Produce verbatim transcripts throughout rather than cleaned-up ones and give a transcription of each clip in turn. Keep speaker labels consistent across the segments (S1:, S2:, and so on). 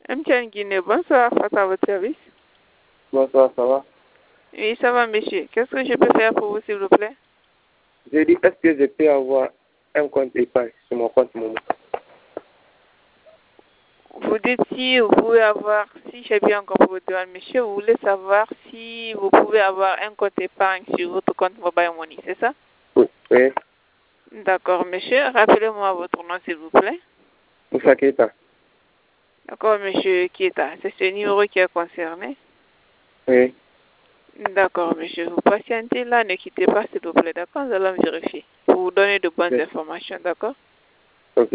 S1: M T N Guinée, bonsoir, face à votre service.
S2: Bonsoir, ça va?
S1: Oui, ça va, monsieur. Qu'est-ce que je peux faire pour vous, s'il vous plaît?
S2: J'ai dit, est-ce que je peux avoir un compte épargne sur mon compte Momo?
S1: Vous dites si vous pouvez avoir, si j'ai bien compris votre demande, monsieur, vous voulez savoir si vous pouvez avoir un compte épargne sur votre compte Mobile Money, c'est ça?
S2: Oui. Oui.
S1: D'accord, monsieur. Rappelez-moi votre nom, s'il vous plaît.
S2: Moussa Keita.
S1: D'accord, monsieur Kieta. C'est ce numéro qui est concerné?
S2: Oui.
S1: D'accord, monsieur. Vous patientez là, ne quittez pas, s'il vous plaît. D'accord, nous allons vérifier pour vous donner de bonnes
S2: Oui.
S1: informations, d'accord?
S2: Ok.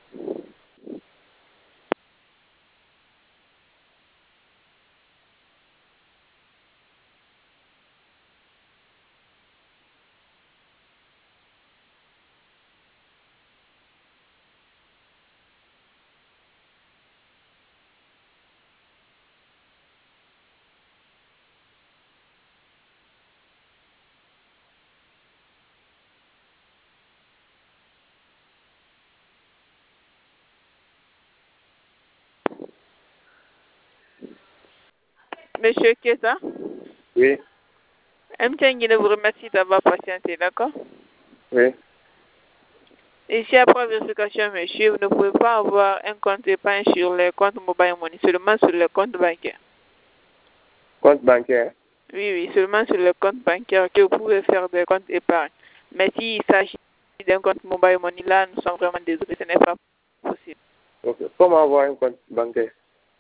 S1: Monsieur Kieta?
S2: Oui.
S1: M T N Guinée vous remercie d'avoir patienté, d'accord?
S2: Oui.
S1: Ici, après vérification, monsieur, vous ne pouvez pas avoir un compte épargne sur les comptes Mobile Money, seulement sur les comptes bancaires.
S2: Compte bancaire?
S1: Oui, oui, seulement sur les comptes bancaires que vous pouvez faire des comptes épargne. Mais s'il s'agit d'un compte Mobile Money, là, nous sommes vraiment désolés, ce n'est pas possible.
S2: Ok. Comment avoir un compte bancaire?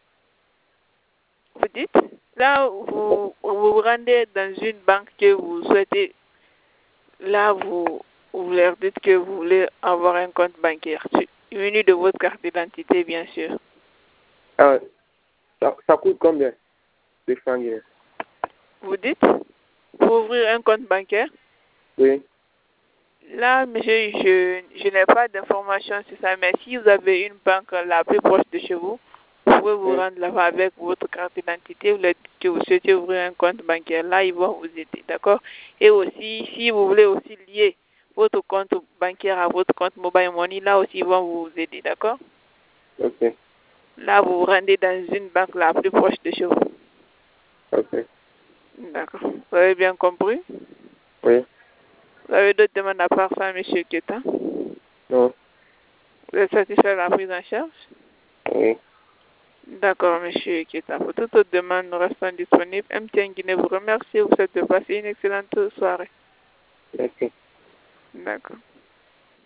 S1: Vous dites, là, vous vous, vous rendez dans une banque que vous souhaitez, là, vous, vous leur dites que vous voulez avoir un compte bancaire, menu de votre carte d'identité, bien sûr.
S2: Ah, ça, ça coûte combien de francs guinéens?
S1: Vous dites, pour ouvrir un compte bancaire?
S2: Oui.
S1: Là, monsieur, je, je n'ai pas d'informations sur ça, mais si vous avez une banque la plus proche de chez vous, vous pouvez vous
S2: Oui.
S1: rendre là-bas avec votre carte d'identité, vous leur dites que vous souhaitez ouvrir un compte bancaire. Là, ils vont vous aider, d'accord? Et aussi, si vous voulez aussi lier votre compte bancaire à votre compte Mobile Money, là aussi, ils vont vous aider, d'accord?
S2: Ok.
S1: Là, vous vous rendez dans une banque la plus proche de chez vous.
S2: Ok.
S1: D'accord. Vous avez bien compris?
S2: Oui.
S1: Vous avez d'autres demandes à part ça, monsieur Keta?
S2: Non.
S1: Vous êtes satisfait de la prise en charge?
S2: Oui.
S1: D'accord, monsieur Keta. Pour toute autre demande, nous restons disponibles. M T N Guinée vous remercie. Vous souhaite de passer une excellente soirée.
S2: Merci.
S1: D'accord.